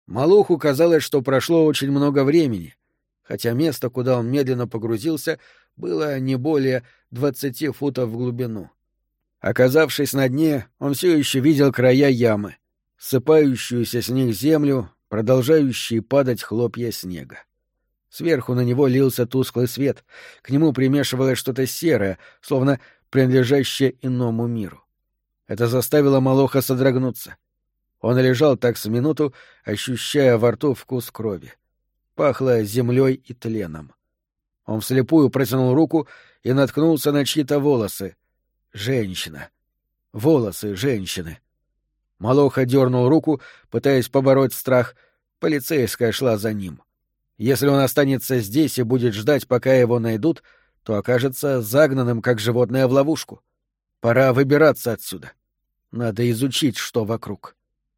Малоху казалось, что прошло очень много времени, хотя место, куда он медленно погрузился, было не более 20 футов в глубину. Оказавшись на дне, он все еще видел края ямы, ссыпающуюся с них землю, продолжающие падать хлопья снега. Сверху на него лился тусклый свет, к нему примешивалось что-то серое, словно принадлежащее иному миру. Это заставило Молоха содрогнуться. Он лежал так с минуту, ощущая во рту вкус крови. Пахло землей и тленом. Он вслепую протянул руку и наткнулся на чьи-то волосы. Женщина. Волосы женщины. Молоха дернул руку, пытаясь побороть страх. Полицейская шла за ним. Если он останется здесь и будет ждать, пока его найдут, то окажется загнанным, как животное, в ловушку. Пора выбираться отсюда. Надо изучить, что вокруг.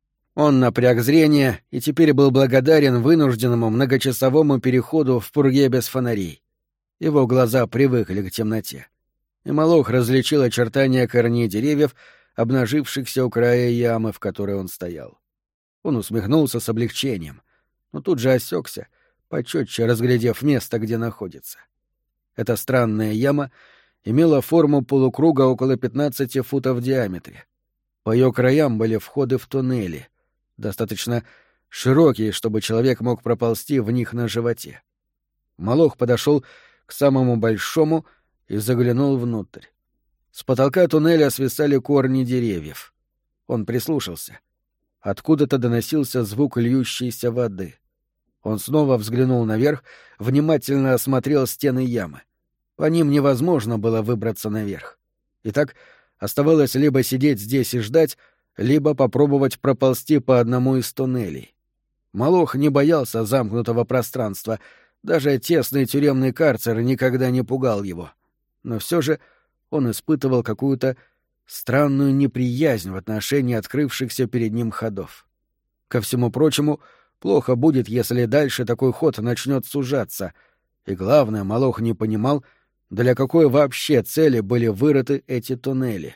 Он напряг зрение и теперь был благодарен вынужденному многочасовому переходу в пурге без фонарей. Его глаза привыкли к темноте. И Молох различил очертания корней деревьев, обнажившихся у края ямы, в которой он стоял. Он усмехнулся с облегчением, но тут же осекся, почетче разглядев место, где находится. Эта странная яма имела форму полукруга около 15 футов в диаметре. По ее краям были входы в туннели, достаточно широкие, чтобы человек мог проползти в них на животе. Молох подошел к самому большому и заглянул внутрь. С потолка туннеля свисали корни деревьев. Он прислушался. Откуда-то доносился звук льющейся воды. Он снова взглянул наверх, внимательно осмотрел стены ямы. По ним невозможно было выбраться наверх. Итак, оставалось либо сидеть здесь и ждать, либо попробовать проползти по одному из туннелей. Молох не боялся замкнутого пространства, даже тесный тюремный карцер никогда не пугал его. Но все же он испытывал какую-то странную неприязнь в отношении открывшихся перед ним ходов. Ко всему прочему, плохо будет, если дальше такой ход начнет сужаться, и главное, Молох не понимал, для какой вообще цели были вырыты эти туннели.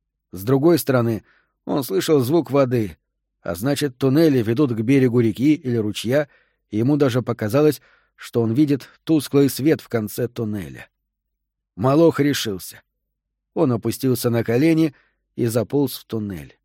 С другой стороны, он слышал звук воды, а значит, туннели ведут к берегу реки или ручья, и ему даже показалось, что он видит тусклый свет в конце туннеля. Молох решился. Он опустился на колени и заполз в туннель.